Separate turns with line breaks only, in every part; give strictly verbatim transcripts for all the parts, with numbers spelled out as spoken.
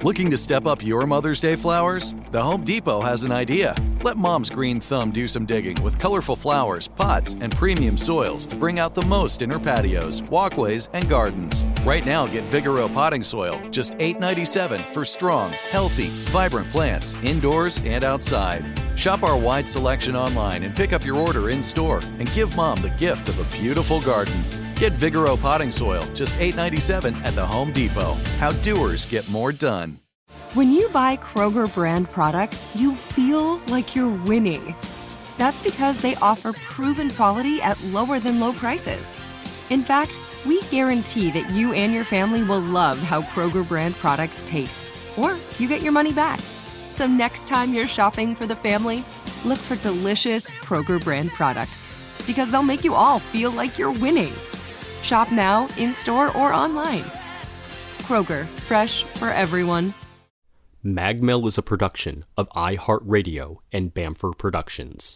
Looking to step up your Mother's Day flowers? The Home Depot has an idea. Let Mom's green thumb do some digging with colorful flowers, pots, and premium soils to bring out the most in her patios, walkways, and gardens. Right now, get Vigoro potting soil, just eight dollars and ninety-seven cents for strong, healthy, vibrant plants indoors and outside. Shop our wide selection online and pick up your order in-store and give Mom the gift of a beautiful garden. Get Vigoro potting soil, just eight dollars and ninety-seven cents at the Home Depot. How doers get more done.
When you buy Kroger brand products, you feel like you're winning. That's because they offer proven quality at lower than low prices. In fact, we guarantee that you and your family will love how Kroger brand products taste, or you get your money back. So next time you're shopping for the family, look for delicious Kroger brand products, because they'll make you all feel like you're winning. Shop now, in-store, or online. Kroger, fresh for everyone.
MagMill is a production of iHeartRadio and Bamford Productions.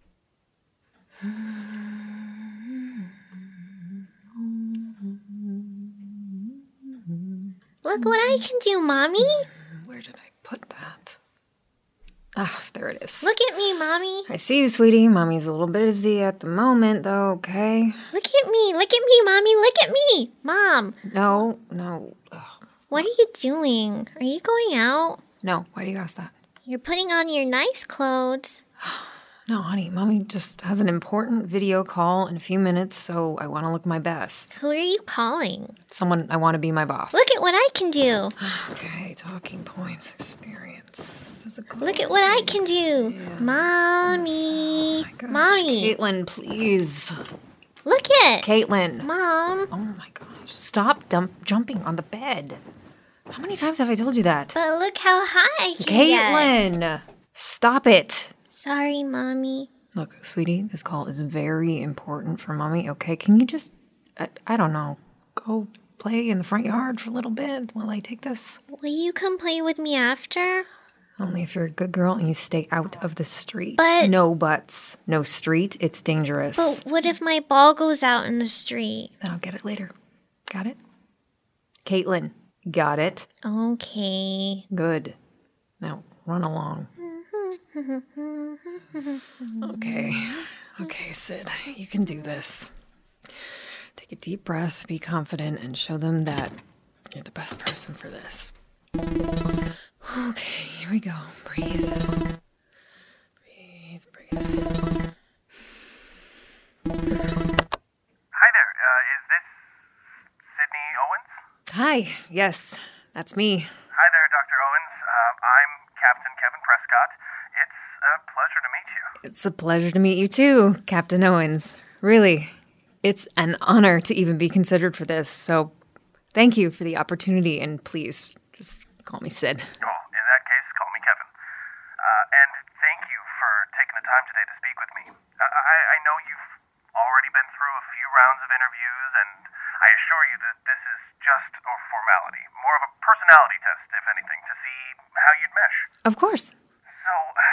Look what I can do, Mommy.
Where did I put that? Ah, there it is.
Look at me, Mommy.
I see you, sweetie. Mommy's a little busy at the moment, though, okay?
Look at me. Look at me, Mommy. Look at me. Mom.
No, no. Ugh.
What are you doing? Are you going out?
No, why do you ask that?
You're putting on your nice clothes.
No, honey, Mommy just has an important video call in a few minutes, so I want to look my best.
Who are you calling?
Someone I want to be my boss.
Look at what I can do.
Okay, talking points, experience, physical.
Look at what I can do. Yeah. Mommy.
Oh my gosh.
Mommy.
Caitlin, please.
Look at.
Caitlin.
Mom.
Oh my gosh. Stop dump- jumping on the bed. How many times have I told you that?
But look how high I can
Caitlin,
get.
Stop it.
Sorry, Mommy.
Look, sweetie, this call is very important for Mommy, okay? Can you just, I, I don't know, go play in the front yard for a little bit while I take this?
Will you come play with me after?
Only if you're a good girl and you stay out of the street.
But...
No buts. No street. It's dangerous.
But what if my ball goes out in the street?
Then I'll get it later. Got it? Caitlin, got it?
Okay.
Good. Now, run along. Okay. Okay, Sid. You can do this. Take a deep breath, be confident, and show them that you're the best person for this. Okay, here we go. Breathe. Breathe, breathe.
Hi there. Uh, is this Sydney Owens?
Hi. Yes, that's me.
Hi there, Doctor Owens. Uh, I'm Captain Kevin Prescott. It's a pleasure to meet you.
It's a pleasure to meet you too, Captain Owens. Really, it's an honor to even be considered for this. So thank you for the opportunity, and please just call me Sid.
Oh, in that case, call me Kevin. Uh, and thank you for taking the time today to speak with me. I, I know you've already been through a few rounds of interviews, and I assure you that this is just a formality, more of a personality test, if anything, to see how you'd mesh.
Of course.
So,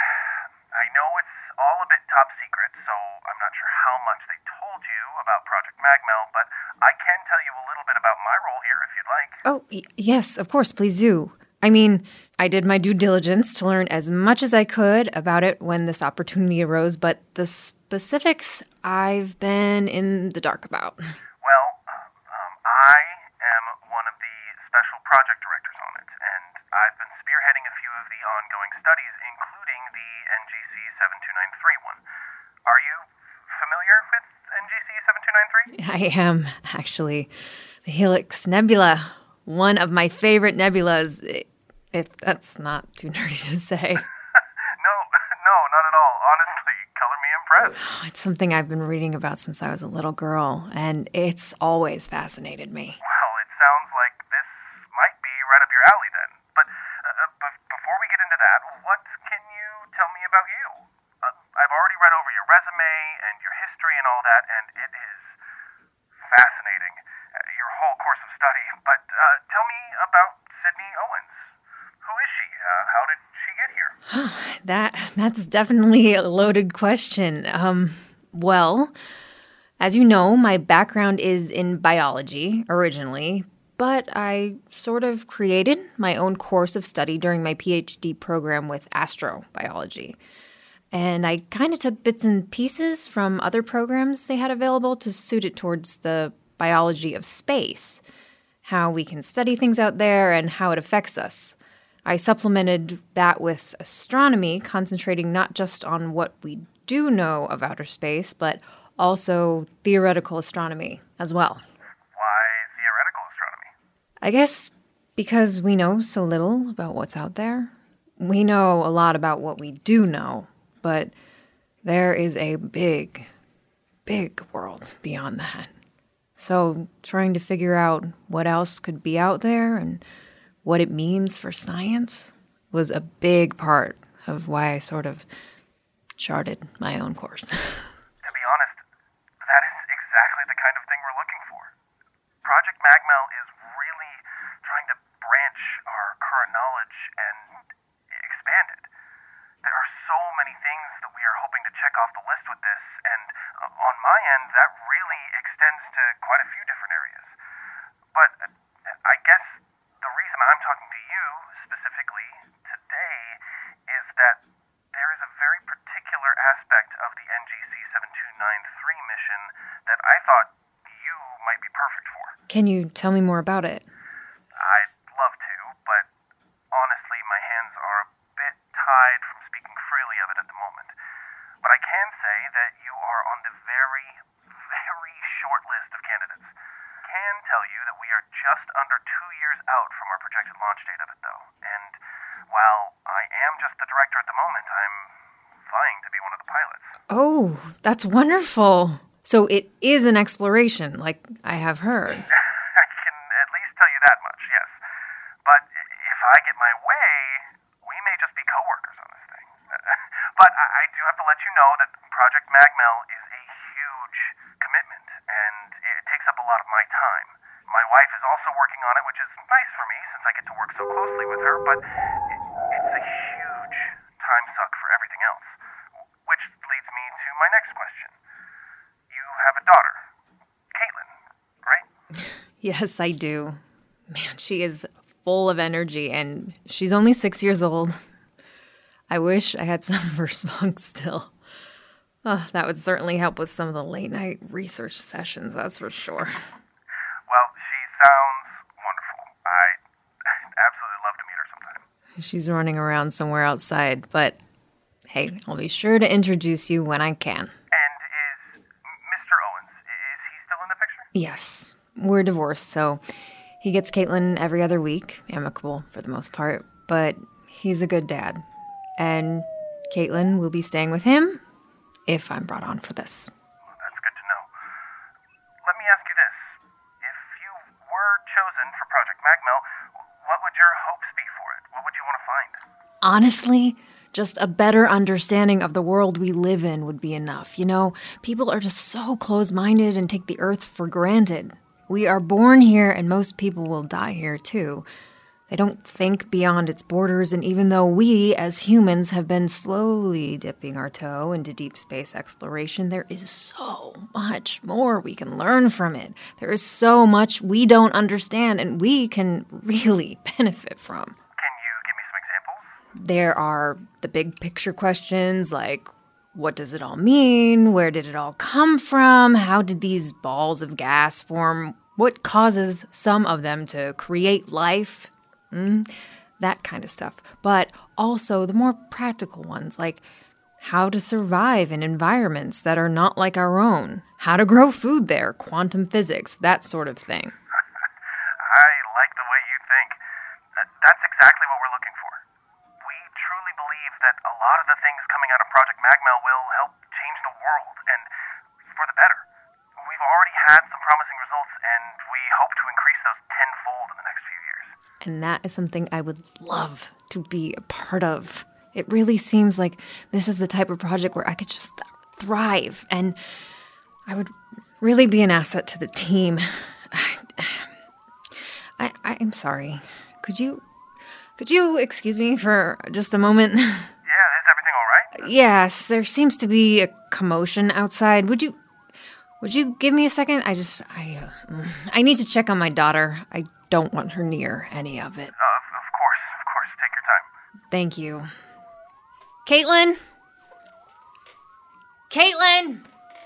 I know it's all a bit top secret, so I'm not sure how much they told you about Project MagMel, but I can tell you a little bit about my role here if you'd like.
Oh, y- yes, of course, please do. I mean, I did my due diligence to learn as much as I could about it when this opportunity arose, but the specifics I've been in the dark about.
Well, um, I am one of the special project directors on it, and I've been spearheading a few of the ongoing studies, including the N G C seven two nine three one. Are you familiar with N G C seven two nine three?
I am, actually. The Helix Nebula, one of my favorite nebulas, if that's not too nerdy to say.
no, no, not at all. Honestly, color me impressed.
It's something I've been reading about since I was a little girl, and it's always fascinated me.
Well, it sounds like this might be right up your alley then. But uh, b- before we get into that, what can you tell me about you? Uh, I've already read over your resume and your history and all that, and it is fascinating, uh, your whole course of study. But uh, tell me about Sydney Owens. Who is she? Uh, how did she get here?
that that's definitely a loaded question. Um, well, as you know, my background is in biology originally, but I sort of created my own course of study during my PhD program with astrobiology. And I kind of took bits and pieces from other programs they had available to suit it towards the biology of space, how we can study things out there and how it affects us. I supplemented that with astronomy, concentrating not just on what we do know of outer space, but also theoretical astronomy as well.
Why theoretical astronomy?
I guess because we know so little about what's out there. We know a lot about what we do know, but there is a big, big world beyond that. So trying to figure out what else could be out there and what it means for science was a big part of why I sort of charted my own course.
To be honest, that is exactly the kind of thing we're looking for. Project Magmel is really trying to branch our current knowledge and expand it. There are so many things that we are hoping to check off the list with this, and uh, on my end, that really extends to quite a few different areas. But uh, I guess the reason I'm talking to you specifically today is that there is a very particular aspect of the N G C seven two nine three mission that I thought you might be perfect for.
Can you tell me more about it?
I'd love to, but honestly, my hands are a bit tied from speaking freely of it at the moment. But I can say that you are on the very, very short list of candidates. Can tell you that we are just under two years out from our projected launch date of it, though. And while I am just the director at the moment, I'm vying to be one of the pilots.
Oh, that's wonderful. So it is an exploration, like I have heard.
I can at least tell you that much, yes. But if I get my way, we may just be coworkers on this thing. But I do have to let you know that Project Magmel is a huge commitment, and it takes up a lot of my time. My wife is also working on it, which is nice for me since I get to work so closely with her, but it, it's a huge time suck for everything else. Which leads me to my next question. You have a daughter, Caitlin, right?
Yes, I do. Man, she is full of energy, and she's only six years old. I wish I had some of her spunks still. Oh, that would certainly help with some of the late-night research sessions, that's for sure.
Well, she sounds wonderful. I'd absolutely love to meet her sometime.
She's running around somewhere outside, but hey, I'll be sure to introduce you when I can.
And is Mister Owens, is he still in the picture?
Yes, we're divorced, so he gets Caitlin every other week, amicable for the most part, but he's a good dad. And Caitlin will be staying with him if I'm brought on for this.
Well, that's good to know. Let me ask you this. If you were chosen for Project Magmel, what would your hopes be for it? What would you want to find?
Honestly, just a better understanding of the world we live in would be enough. You know, people are just so close-minded and take the Earth for granted. We are born here, and most people will die here, too. They don't think beyond its borders, and even though we, as humans, have been slowly dipping our toe into deep space exploration, there is so much more we can learn from it. There is so much we don't understand, and we can really benefit from.
Can you give me some examples?
There are the big picture questions like, what does it all mean? Where did it all come from? How did these balls of gas form? What causes some of them to create life? Mm, that kind of stuff. But also the more practical ones, like how to survive in environments that are not like our own, how to grow food there, quantum physics, that sort of thing.
I like the way you think. That's exactly what we're looking for. We truly believe that a lot of the things coming out of Project Magmel will help change the world, and for the better. We've already had some promising results, and we hope to increase those tenfold in the next few years.
And that is something I would love to be a part of. It really seems like this is the type of project where I could just thrive, and I would really be an asset to the team. I, I'm sorry. Could you, could you excuse me for just a moment?
Yeah, is everything all right?
Yes, there seems to be a commotion outside. Would you, would you give me a second? I just, I, uh, I need to check on my daughter. I don't want her near any of it.
Uh, of course, of course. Take your time.
Thank you. Caitlin? Caitlin?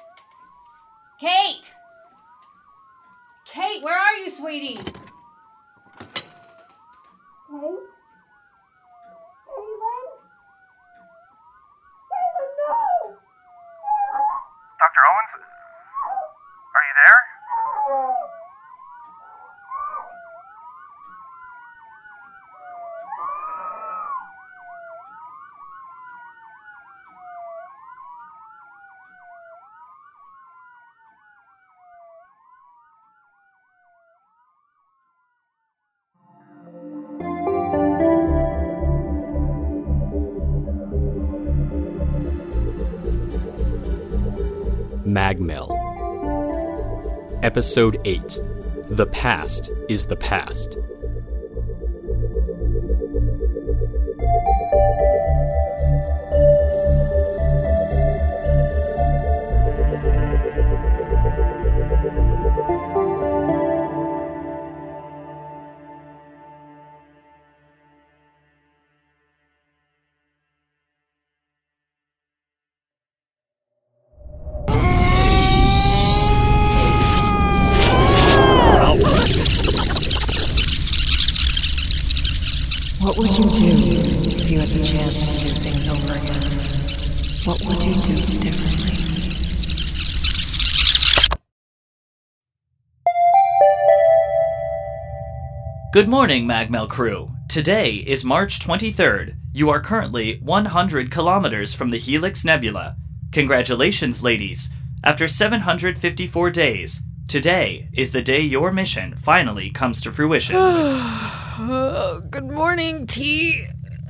Kate? Kate, where are you, sweetie? Kate? Caitlin? Caitlin, no!
Doctor Owens? Are you there?
Magmel. Episode eight. The Past is the Past.
What would you do if you had the chance to do things over again? What would you do differently?
Good morning, Magmel crew. Today is March twenty-third. You are currently one hundred kilometers from the Helix Nebula. Congratulations, ladies. After seven hundred fifty-four days, today is the day your mission finally comes to fruition.
Oh, good morning, T.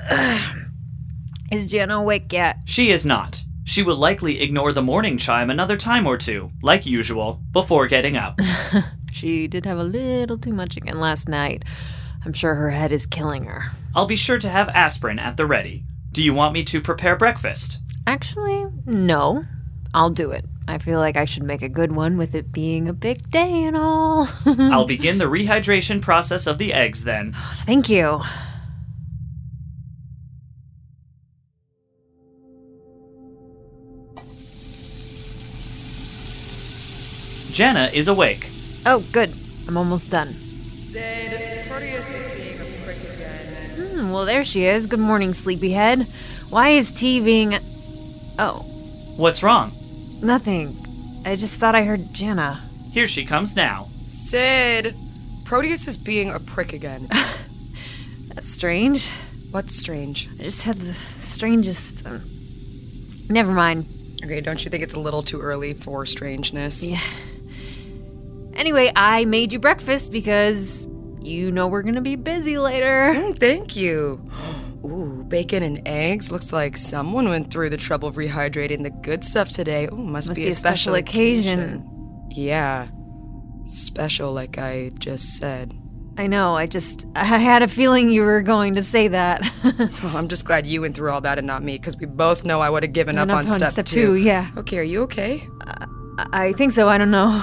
Is Jenna awake yet?
She is not. She will likely ignore the morning chime another time or two, like usual, before getting up.
She did have a little too much again last night. I'm sure her head is killing her.
I'll be sure to have aspirin at the ready. Do you want me to prepare breakfast?
Actually, no. I'll do it. I feel like I should make a good one with it being a big day and all.
I'll begin the rehydration process of the eggs then.
Thank you.
Jenna is awake.
Oh, good. I'm almost done.
Sid, Proteus is being a prick again.
Hmm, well, there she is. Good morning, sleepyhead. Why is T being... Oh,
What's wrong?
nothing. I just thought I heard Jenna.
Here she comes now.
Sid, Proteus is being a prick again.
That's strange.
What's strange?
I just had the strangest... Um... Never mind.
Okay, don't you think it's a little too early for strangeness?
Yeah. Anyway, I made you breakfast because you know we're gonna be busy later.
Mm, thank you. Ooh, bacon and eggs. Looks like someone went through the trouble of rehydrating the good stuff today. Ooh, must,
Must
be,
be
a
a special
special,
occasion.
Yeah. Special, like I just said.
I know, I just... I had a feeling you were going to say that.
Well, I'm just glad you went through all that and not me, because we both know I would have given up
Enough
on step,
step
two.
two, yeah.
Okay, are you okay?
I, I think so, I don't know.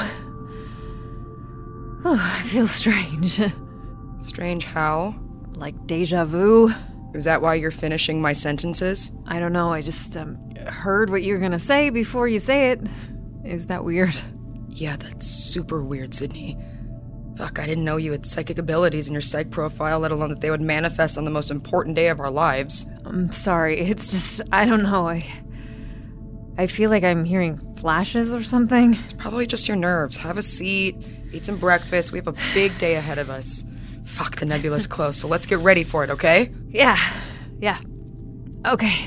Oh, I feel strange.
Strange how?
Like deja vu.
Is that why you're finishing my sentences?
I don't know, I just um, heard what you were gonna say before you say it. Is that weird?
Yeah, that's super weird, Sydney. Fuck, I didn't know you had psychic abilities in your psych profile, let alone that they would manifest on the most important day of our lives.
I'm sorry, it's just, I don't know, I... I feel like I'm hearing flashes or something.
It's probably just your nerves. Have a seat, eat some breakfast. We have a big day ahead of us. Fuck, the nebula's close, so let's get ready for it, okay?
Yeah, yeah. Okay.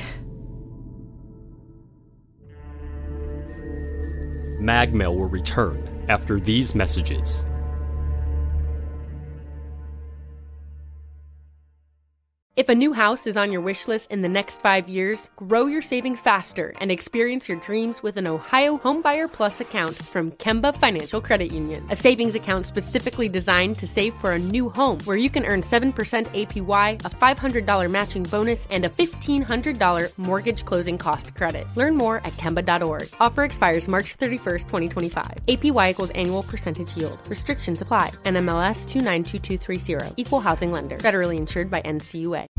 Magmel will return after these messages.
If a new house is on your wish list in the next five years, grow your savings faster and experience your dreams with an Ohio Homebuyer Plus account from Kemba Financial Credit Union. A savings account specifically designed to save for a new home, where you can earn seven percent A P Y, a five hundred dollars matching bonus, and a fifteen hundred dollars mortgage closing cost credit. Learn more at kemba dot org. Offer expires March thirty-first, twenty twenty-five. A P Y equals annual percentage yield. Restrictions apply. N M L S two nine two two three zero. Equal housing lender. Federally insured by N C U A.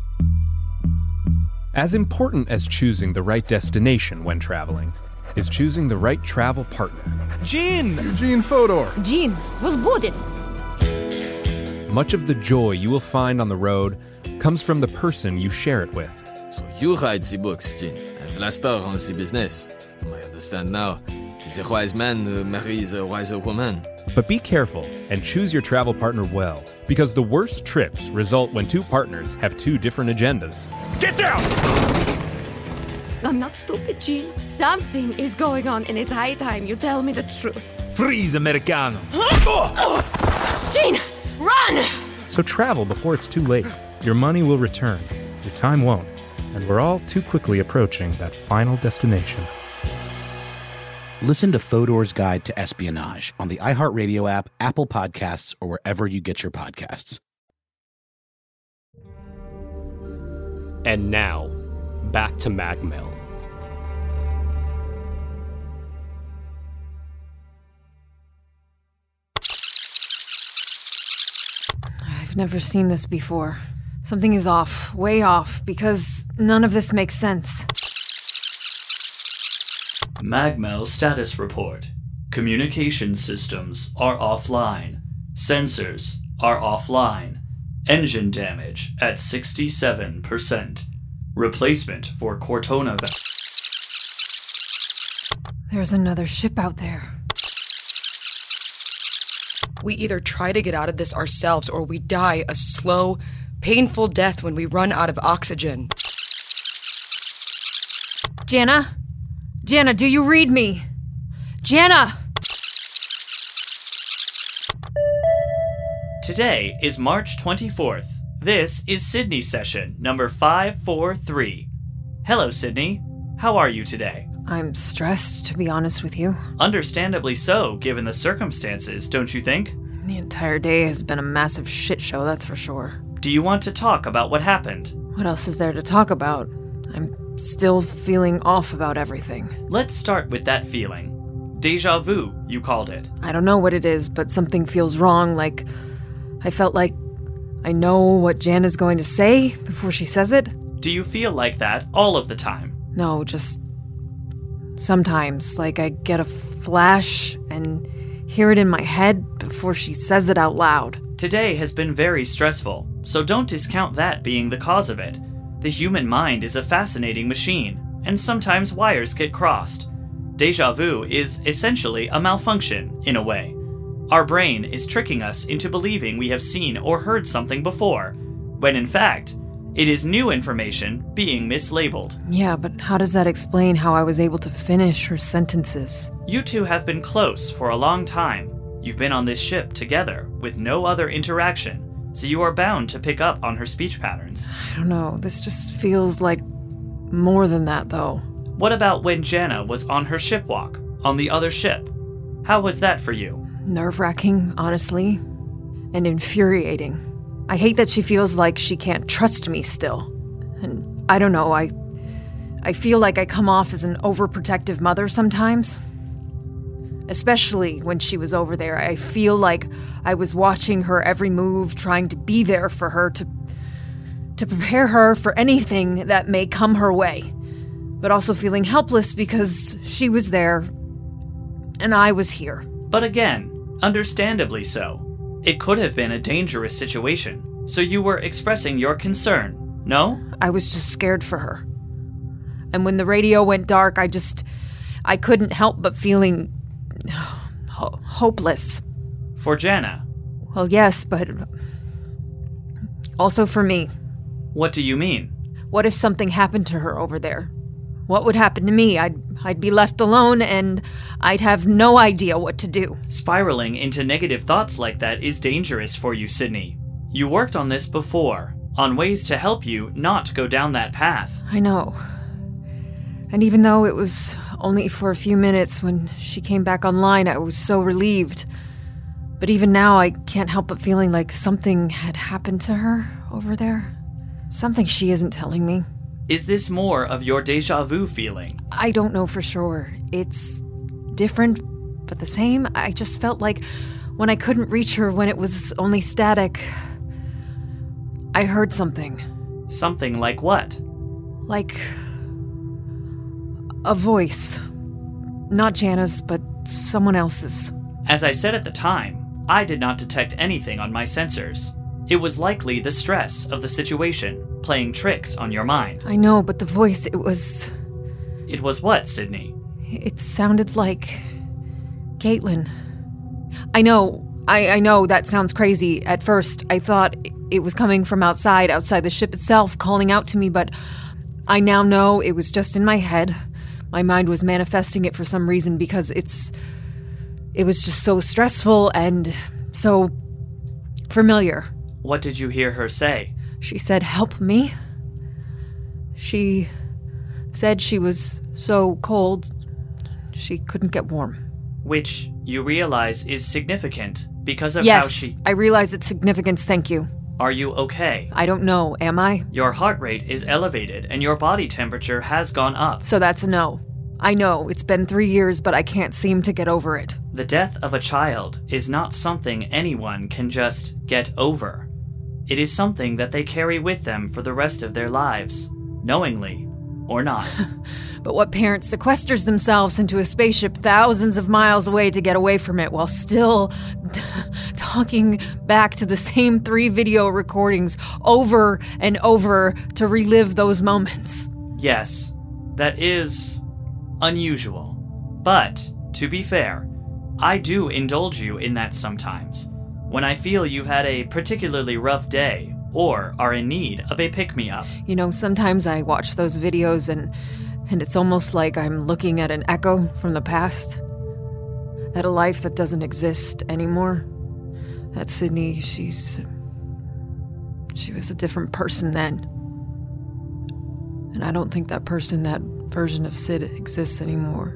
As important as choosing the right destination when traveling is choosing the right travel partner.
Gene! Eugene Fodor.
Gene, возбудит.
Much of the joy you will find on the road comes from the person you share it with.
So you write the books, Gene, and Vlastar runs the business. I understand now. Tis a wise man uh, marries a wiser woman.
But be careful and choose your travel partner well, because the worst trips result when two partners have two different agendas.
Get down!
I'm not stupid, Gene. Something is going on, and it's high time you tell me the truth.
Freeze, Americano!
Gene, run!
So travel before it's too late. Your money will return, your time won't, and we're all too quickly approaching that final destination.
Listen to Fodor's Guide to Espionage on the iHeartRadio app, Apple Podcasts, or wherever you get your podcasts.
And now, back to Magmel.
I've never seen this before. Something is off, way off, because none of this makes sense.
Magmel status report. Communication systems are offline. Sensors are offline. Engine damage at sixty-seven percent. Replacement for Cortona.
There's another ship out there.
We either try to get out of this ourselves or we die a slow, painful death when we run out of oxygen.
Jana? Jana, do you read me? Jana!
Today is March twenty-fourth. This is Sydney session number five four three. Hello, Sydney. How are you today?
I'm stressed, to be honest with you.
Understandably so, given the circumstances, don't you think?
The entire day has been a massive shit show, that's for sure.
Do you want to talk about what happened?
What else is there to talk about? I'm still feeling off about everything.
Let's start with that feeling. Deja vu, you called it.
I don't know what it is, but something feels wrong, like I felt like I know what Jana's going to say before she says it.
Do you feel like that all of the time?
No, just sometimes, like I get a flash and hear it in my head before she says it out loud.
Today has been very stressful, so don't discount that being the cause of it. The human mind is a fascinating machine, and sometimes wires get crossed. Deja vu is essentially a malfunction, in a way. Our brain is tricking us into believing we have seen or heard something before, when in fact, it is new information being mislabeled.
Yeah, but how does that explain how I was able to finish her sentences?
You two have been close for a long time. You've been on this ship together, with no other interaction, so you are bound to pick up on her speech patterns.
I don't know, this just feels like more than that, though.
What about when Jana was on her shipwalk, on the other ship? How was that for you?
Nerve-wracking, honestly, and infuriating. I hate that she feels like she can't trust me still. And I don't know, I I feel like I come off as an overprotective mother sometimes. Especially when she was over there. I feel like I was watching her every move, trying to be there for her, to to prepare her for anything that may come her way. But also feeling helpless because she was there and I was here.
But again, understandably so. It could have been a dangerous situation, so you were expressing your concern, no?
I was just scared for her. And when the radio went dark, I just... I couldn't help but feeling... Ho- hopeless.
For Jana?
Well, yes, but... also for me.
What do you mean?
What if something happened to her over there? What would happen to me? I'd I'd be left alone and I'd have no idea what to do.
Spiraling into negative thoughts like that is dangerous for you, Sydney. You worked on this before, on ways to help you not go down that path.
I know. And even though it was only for a few minutes when she came back online, I was so relieved. But even now, I can't help but feeling like something had happened to her over there. Something she isn't telling me.
Is this more of your déjà vu feeling?
I don't know for sure. It's different, but the same. I just felt like when I couldn't reach her, when it was only static, I heard something.
Something like what?
Like a voice. Not Jana's, but someone else's.
As I said at the time, I did not detect anything on my sensors. It was likely the stress of the situation, playing tricks on your mind.
I know, but the voice, it was...
It was what, Sydney?
It sounded like... Caitlin. I know, I, I know that sounds crazy. At first, I thought it was coming from outside, outside the ship itself, calling out to me, but I now know it was just in my head. My mind was manifesting it for some reason because it's... It was just so stressful and so familiar.
What did you hear her say?
She said, "Help me." She said she was so cold, she couldn't get warm.
Which you realize is significant because of
yes,
how she...
I realize its significance, thank you.
Are you okay?
I don't know, am I?
Your heart rate is elevated and your body temperature has gone up.
So that's a no. I know, it's been three years, but I can't seem to get over it.
The death of a child is not something anyone can just get over. It is something that they carry with them for the rest of their lives, knowingly or not.
But what parent sequesters themselves into a spaceship thousands of miles away to get away from it while still t- talking back to the same three video recordings over and over to relive those moments?
Yes, that is... unusual. But, to be fair, I do indulge you in that sometimes, when I feel you've had a particularly rough day, or are in need of a pick-me-up.
You know, sometimes I watch those videos and, and it's almost like I'm looking at an echo from the past, at a life that doesn't exist anymore. That Sydney, she's... she was a different person then. And I don't think that person, that version of Sid exists anymore,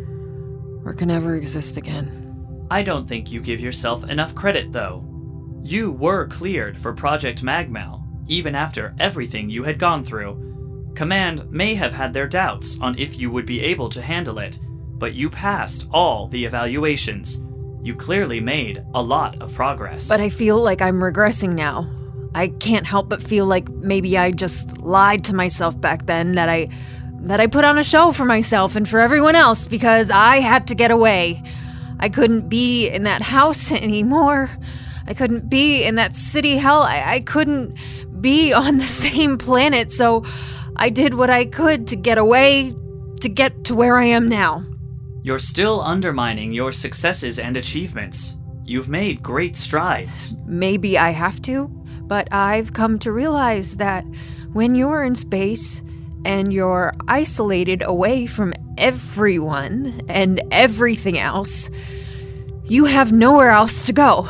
or can ever exist again.
I don't think you give yourself enough credit, though. You were cleared for Project Magmel, even after everything you had gone through. Command may have had their doubts on if you would be able to handle it, but you passed all the evaluations. You clearly made a lot of progress.
But I feel like I'm regressing now. I can't help but feel like maybe I just lied to myself back then, that I... that I put on a show for myself and for everyone else because I had to get away. I couldn't be in that house anymore. I couldn't be in that city hell. I, I couldn't be on the same planet, so I did what I could to get away, to get to where I am now.
You're still undermining your successes and achievements. You've made great strides.
Maybe I have to, but I've come to realize that when you're in space and you're isolated away from everyone and everything else, you have nowhere else to go.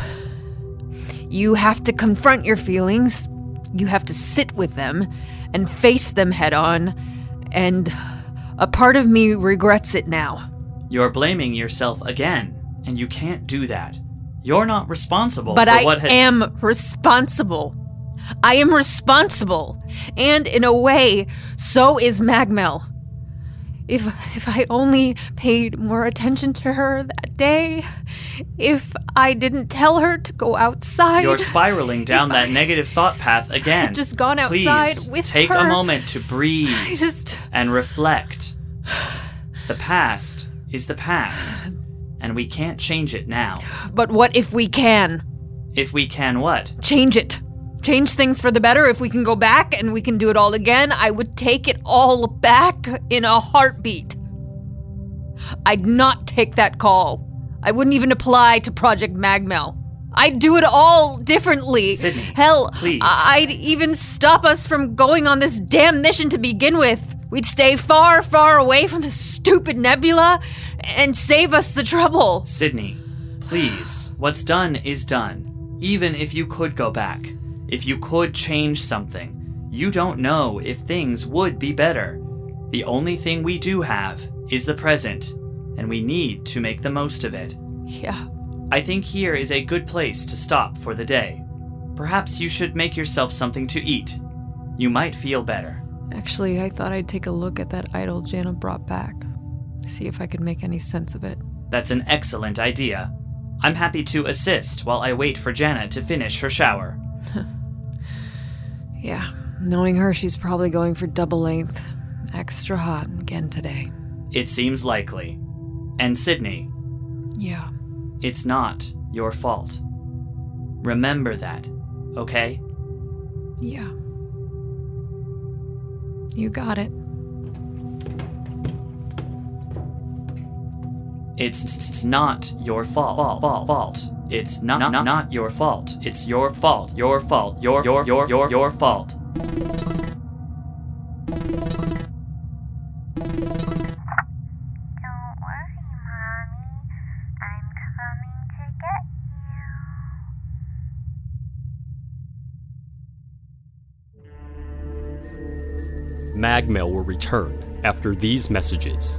You have to confront your feelings, you have to sit with them and face them head on, and a part of me regrets it now.
You're blaming yourself again, and you can't do that. You're not responsible
but
for
I
what had-
am responsible. I am responsible. And in a way, so is Magmel. If if I only paid more attention to her that day, if I didn't tell her to go outside.
You're spiraling down that
I,
negative thought path again.
I'd just gone outside
Please,
with
take
her.
a moment to breathe
I just...
and reflect. The past is the past, and we can't change it now.
But what if we can?
If we can what?
Change it. Change things for the better. If we can go back and we can do it all again, I would take it all back in a heartbeat. I'd not take that call. I wouldn't even apply to Project Magmel. I'd do it all differently.
Sydney,
Hell,
please.
I'd even stop us from going on this damn mission to begin with. We'd stay far, far away from the stupid nebula and save us the trouble.
Sydney, please. What's done is done. Even if you could go back, If you could change something, you don't know if things would be better. The only thing we do have is the present, and we need to make the most of it.
Yeah.
I think here is a good place to stop for the day. Perhaps you should make yourself something to eat. You might feel better.
Actually, I thought I'd take a look at that idol Jana brought back. See if I could make any sense of it.
That's an excellent idea. I'm happy to assist while I wait for Jana to finish her shower.
Yeah, knowing her, she's probably going for double length. Extra hot again today.
It seems likely. And Sydney.
Yeah.
It's not your fault. Remember that, okay?
Yeah. You got it.
It's, it's not your fault. Fault. Fault. It's not, not not your fault. It's your fault. Your fault. Your your your your your fault.
Magmail will return after these messages.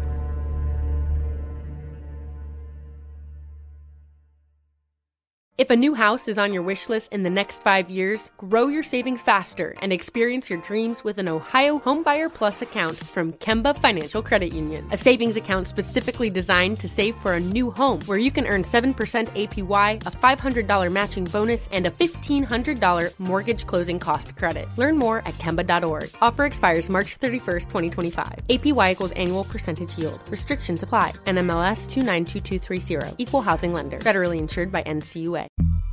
If a new house is on your wish list in the next five years, grow your savings faster and experience your dreams with an Ohio Homebuyer Plus account from Kemba Financial Credit Union. A savings account specifically designed to save for a new home, where you can earn seven percent A P Y, a five hundred dollars matching bonus, and a fifteen hundred dollars mortgage closing cost credit. Learn more at Kemba dot org. Offer expires March thirty-first, twenty twenty-five. A P Y equals annual percentage yield. Restrictions apply. N M L S two nine two two three zero. Equal housing lender. Federally insured by N C U A.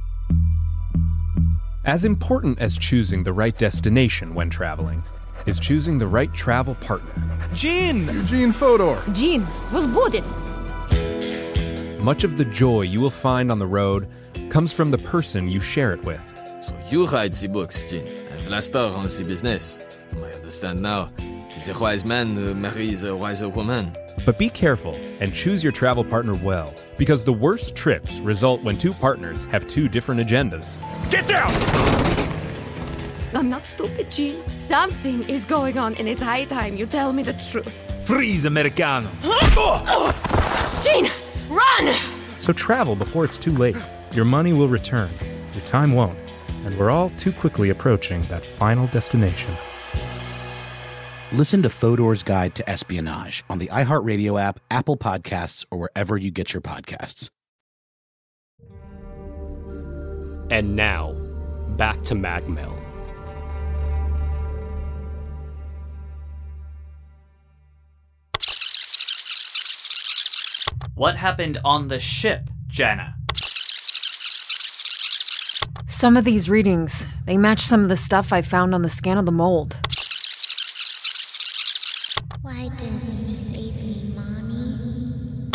As important as choosing the right destination when traveling is choosing the right travel partner.
Gene! Eugene Fodor!
Gene, возбудит!
Much of the joy you will find on the road comes from the person you share it with.
So you write the books, Gene, and Vlastar runs the business. I understand now. Tis a wise man uh, marries a wiser woman.
But be careful and choose your travel partner well, because the worst trips result when two partners have two different agendas.
Get down!
I'm not stupid, Gene. Something is going on, and it's high time you tell me the truth.
Freeze, Americano!
Gene, run!
So travel before it's too late. Your money will return, your time won't, and we're all too quickly approaching that final destination.
Listen to Fodor's Guide to Espionage on the iHeartRadio app, Apple Podcasts, or wherever you get your podcasts.
And now, back to Magmail.
What happened on the ship, Jana?
Some of these readings, they match some of the stuff I found on the scan of the mold.
Why didn't you save me, Mommy?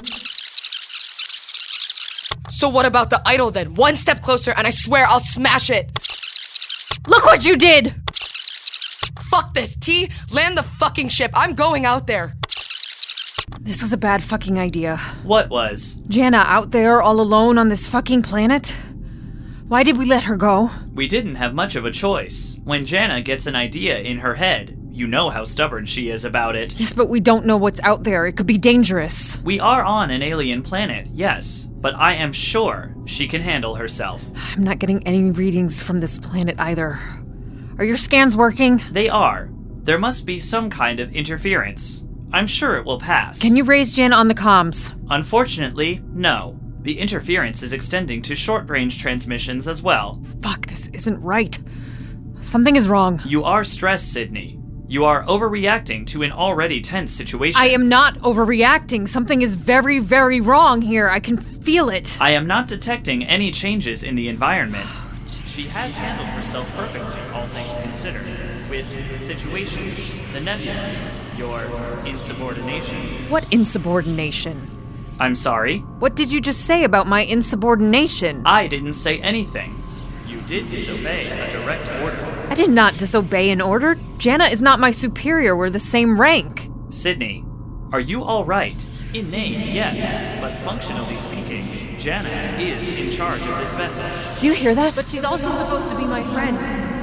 So what about the idol then? One step closer and I swear I'll smash it!
Look what you did!
Fuck this, T! Land the fucking ship, I'm going out there!
This was a bad fucking idea.
What was?
Jana out there all alone on this fucking planet? Why did we let her go?
We didn't have much of a choice. When Jana gets an idea in her head, you know how stubborn she is about it.
Yes, but we don't know what's out there. It could be dangerous.
We are on an alien planet, yes, but I am sure she can handle herself.
I'm not getting any readings from this planet either. Are your scans working?
They are. There must be some kind of interference. I'm sure it will pass.
Can you raise Jana on the comms?
Unfortunately, no. The interference is extending to short-range transmissions as well.
Fuck, this isn't right. Something is wrong.
You are stressed, Sydney. You are overreacting to an already tense situation.
I am not overreacting. Something is very, very wrong here. I can feel it.
I am not detecting any changes in the environment. She has handled herself perfectly, all things considered. With the situation, the nebula, your insubordination.
What insubordination?
I'm sorry?
What did you just say about my insubordination?
I didn't say anything. You did disobey a direct order.
I did not disobey an order. Jana is not my superior. We're the same rank.
Sydney, are you all right? In name, yes, but functionally speaking, Jana is in charge of this vessel.
Do you hear that? But she's also supposed to be my friend.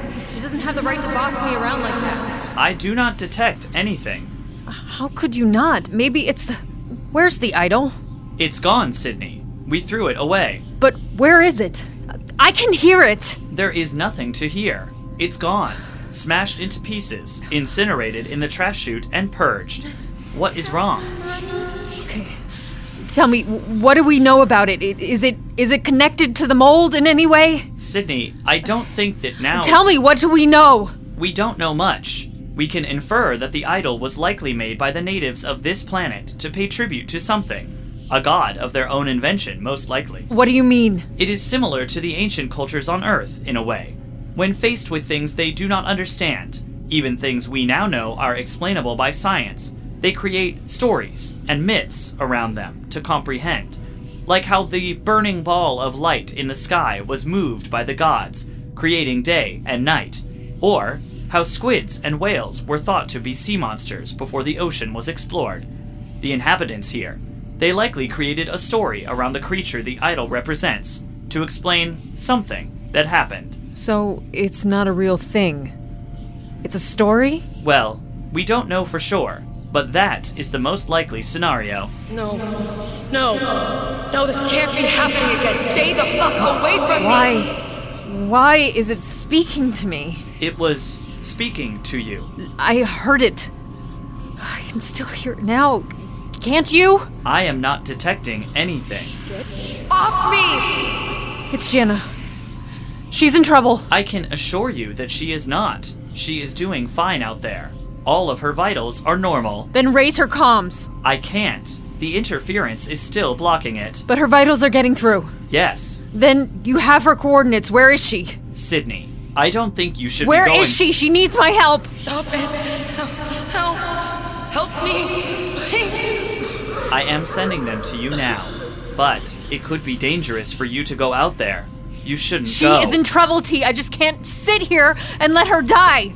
doesn't have the right to boss me around like that.
I do not detect anything.
How could you not? Maybe it's the... Where's the idol?
It's gone, Sydney. We threw it away.
But where is it? I can hear it!
There is nothing to hear. It's gone. Smashed into pieces, incinerated in the trash chute, and purged. What is wrong?
Okay. Tell me, what do we know about it? Is it is it connected to the mold in any way?
Sydney, I don't think that now...
Tell me, what do we know?
We don't know much. We can infer that the idol was likely made by the natives of this planet to pay tribute to something. A god of their own invention, most likely.
What do you mean?
It is similar to the ancient cultures on Earth, in a way. When faced with things they do not understand, even things we now know are explainable by science, they create stories and myths around them to comprehend. Like how the burning ball of light in the sky was moved by the gods, creating day and night. Or how squids and whales were thought to be sea monsters before the ocean was explored. The inhabitants here, they likely created a story around the creature the idol represents to explain something that happened.
So, it's not a real thing. It's a story?
Well, we don't know for sure, but that is the most likely scenario.
No. No. No, this can't be happening again. Stay the fuck away from
Why?
me!
Why? Why is it speaking to me?
It was speaking to you.
I heard it. I can still hear it now. Can't you?
I am not detecting anything.
Get off me!
It's Jana. She's in trouble.
I can assure you that she is not. She is doing fine out there. All of her vitals are normal.
Then raise her comms.
I can't. The interference is still blocking it.
But her vitals are getting through.
Yes.
Then you have her coordinates. Where is she?
Sydney, I don't think you should
Where
be going...
Where is she? She needs my help.
Stop it. Help. Help. Help me. Please.
I am sending them to you now. But it could be dangerous for you to go out there. You shouldn't
she
go.
She is in trouble, T. I just can't sit here and let her die.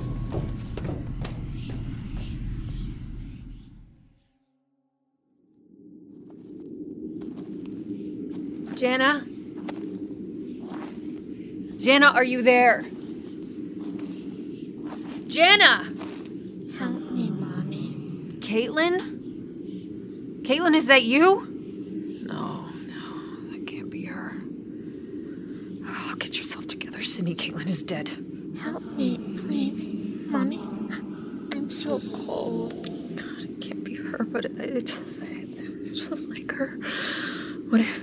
Jana? Jana, are you there? Jana!
Help me, Mommy.
Caitlin? Caitlin, is that you? No, no, that can't be her. Oh, get yourself together, Sydney. Caitlin is dead.
Help me, please. Mommy, I'm so cold.
God, it can't be her, but it, it just, it, it feels like her. What if...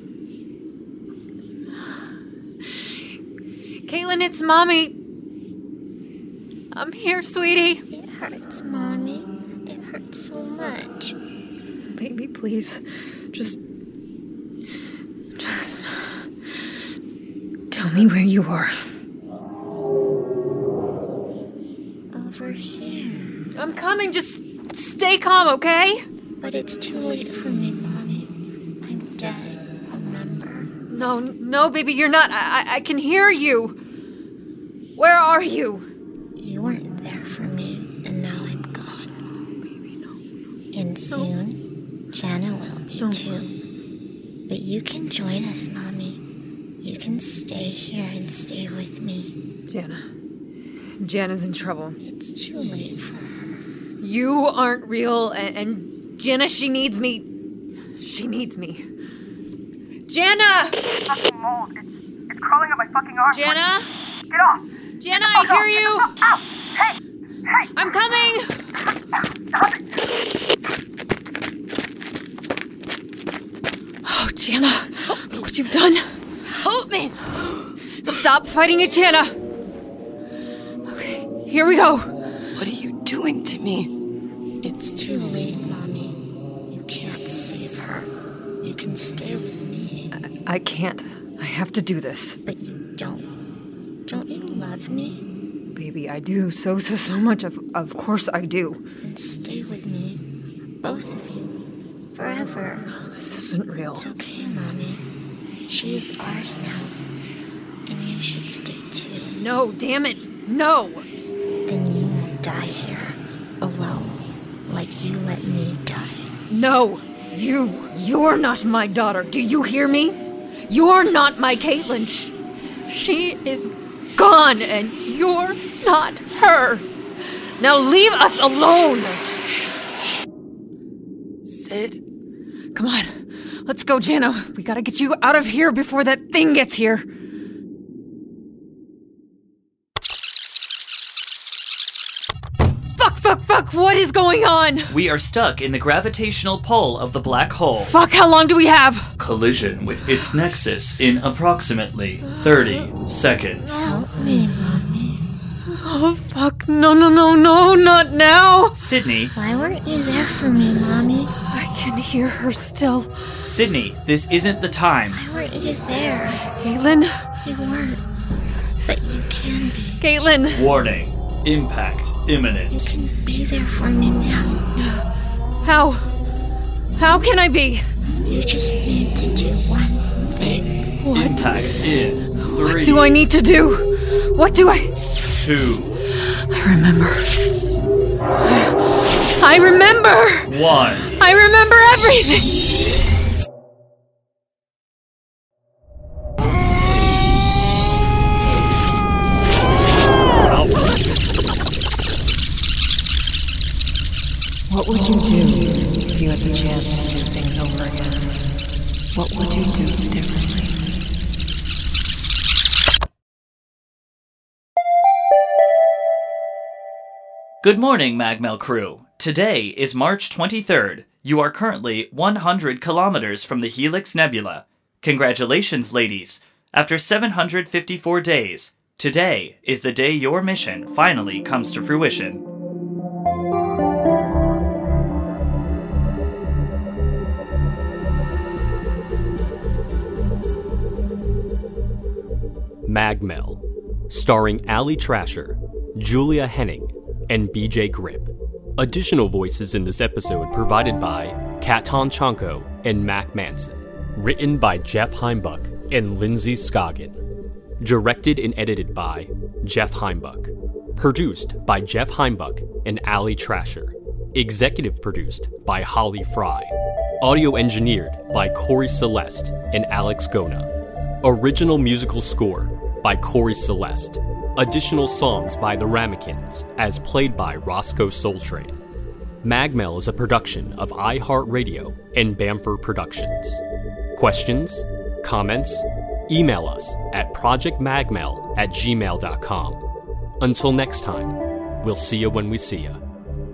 Caitlin, it's Mommy. I'm here, sweetie.
It hurts, Mommy. It hurts so much.
Baby, please. Just... Just... Tell me where you are.
Over here.
I'm coming. Just stay calm, okay?
But it's too late for me, Mommy. I'm dead, remember?
No, no, baby, you're not. I, I, I can hear you. Where are you?
You weren't there for me, and now I'm gone.
Baby, no.
And soon, no. Jana will be no. too. But you can join us, Mommy. You can stay here and stay with me.
Jana. Jana's in trouble.
It's too late for her.
You aren't real, and, and Jana, she needs me. She needs me. Jana!
Fucking mold. It's, it's crawling up my fucking arm.
Jana?
Get off!
Jana, I hear you!
Ow! Ow! Hey! Hey!
I'm coming!
Stop it!
Oh, Jana, look what you've done.
Help me!
Stop fighting it, Jana. Okay, here we go.
What are you doing to me?
It's too late, Mommy. You can't save her. You can stay with me.
I, I can't. I have to do this.
But you don't. Don't you love me?
Baby, I do so, so, so much. Of, of course I do.
Then stay with me. Both of you. Forever.
Oh, this isn't real.
It's okay, Mommy. She is ours now. And you should stay too.
No, damn it. No.
Then you will die here. Alone. Like you let me die.
No. You. You're not my daughter. Do you hear me? You're not my Caitlin. She, she is
gone, and you're not her. Now leave us alone.
Sid?
Come on, let's go, Jana. We gotta get you out of here before that thing gets here. Fuck, fuck, fuck, what is going on?
We are stuck in the gravitational pull of the black hole.
Fuck, how long do we have?
Collision with its nexus in approximately thirty seconds.
Help me, Mommy.
Oh, fuck, no, no, no, no, not now.
Sydney.
Why weren't you there for me, Mommy?
I can hear her still.
Sydney, this isn't the time.
Why weren't you there?
Caitlin?
You weren't, but you can be.
Caitlin!
Warning. Impact imminent.
You can be there for me now.
How? How can I be?
You just need to do one thing.
What?
Impact in three.
What do I need to do? What do I...
Two.
I remember. I remember!
One.
I remember everything! What would you do if you had the chance to do things over again? What would you do differently?
Good morning, Magmel crew. Today is March twenty-third. You are currently one hundred kilometers from the Helix Nebula. Congratulations, ladies. After seven hundred fifty-four days, today is the day your mission finally comes to fruition.
Magmel, starring Ali Trasher, Julia Henning, and B J Grip. Additional voices in this episode provided by Katon Chanko and Mac Manson. Written by Jeff Heimbuck and Lindsay Scoggin. Directed and edited by Jeff Heimbuck. Produced by Jeff Heimbuck and Ali Trasher. Executive produced by Holly Fry. Audio engineered by Corey Celeste and Alex Gona. Original musical score by Corey Celeste. Additional songs by The Ramekins, as played by Roscoe Soultrain. Magmel is a production of iHeartRadio and Bamford Productions. Questions? Comments? Email us at projectmagmel at gmail dot com. Until next time, we'll see you when we see ya.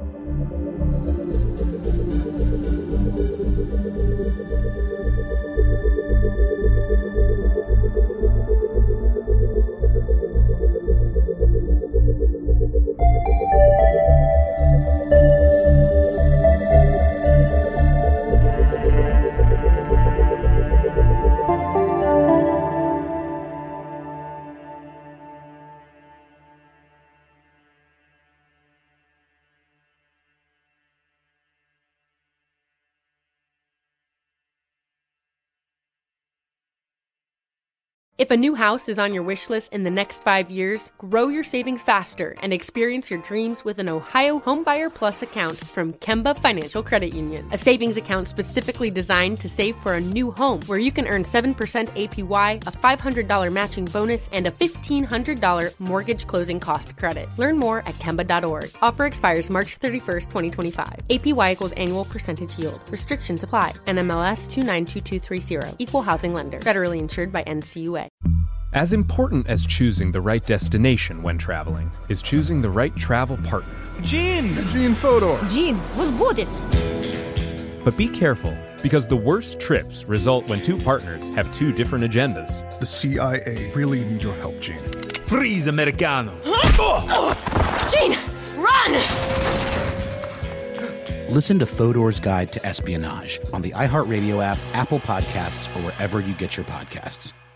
If a new house is on your wish list in the next five years, grow your savings faster and experience your dreams with an Ohio Homebuyer Plus account from Kemba Financial Credit Union. A savings account specifically designed to save for a new home where you can earn seven percent A P Y, a five hundred dollars matching bonus, and a fifteen hundred dollars mortgage closing cost credit. Learn more at Kemba dot org. Offer expires March thirty-first, twenty twenty-five. A P Y equals annual percentage yield. Restrictions apply. N M L S two nine two two three zero. Equal housing lender. Federally insured by N C U A.
As important as choosing the right destination when traveling is choosing the right travel partner.
Gene! Gene Fodor!
Gene, was good.
But be careful, because the worst trips result when two partners have two different agendas.
The C I A really need your help, Gene. Freeze, Americano!
Gene, run!
Listen to Fodor's Guide to Espionage on the iHeartRadio app, Apple Podcasts, or wherever you get your podcasts.